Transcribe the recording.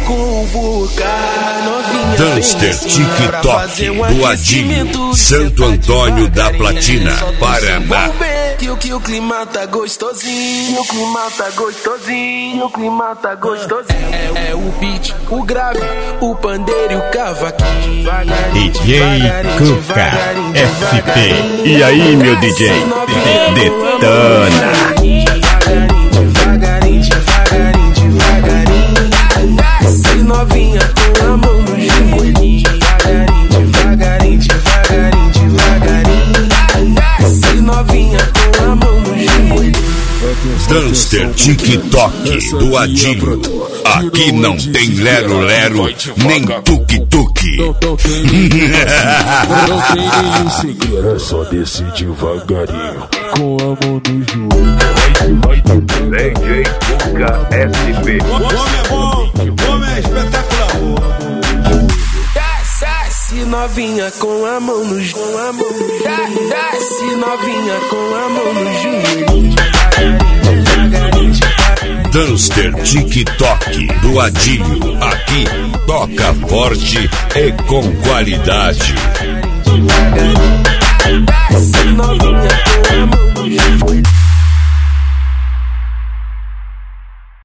Danster TikTok do Adílio, Santo Antônio da Platina, Paraná. Que o clima tá gostosinho, o clima tá gostosinho, o clima tá gostosinho. É o beat, o grave, o pandeiro e o cavaquinho. DJ Cuca SP. E aí, meu DJ? Detona. Devagarinho, devagarinho, devagarinho. Desce novinha com a mão no joelhinho. Devagarinho, devagarinho, devagarinho, devagarinho. Desce novinha com a mão no joelhinho. Danster TikTok do Adílio. Aqui não tem lero-lero, nem tuk-tuk. Não tem nenhum segredo, é só descer devagarinho, com a mão no joelho. DJ Cuca SP. O homem é bom, o homem é espetacular. Desce novinha com a mão no joelho. Desce novinha com a mão no joelho. Danster TikTok do Adílio. Aqui toca forte e com qualidade.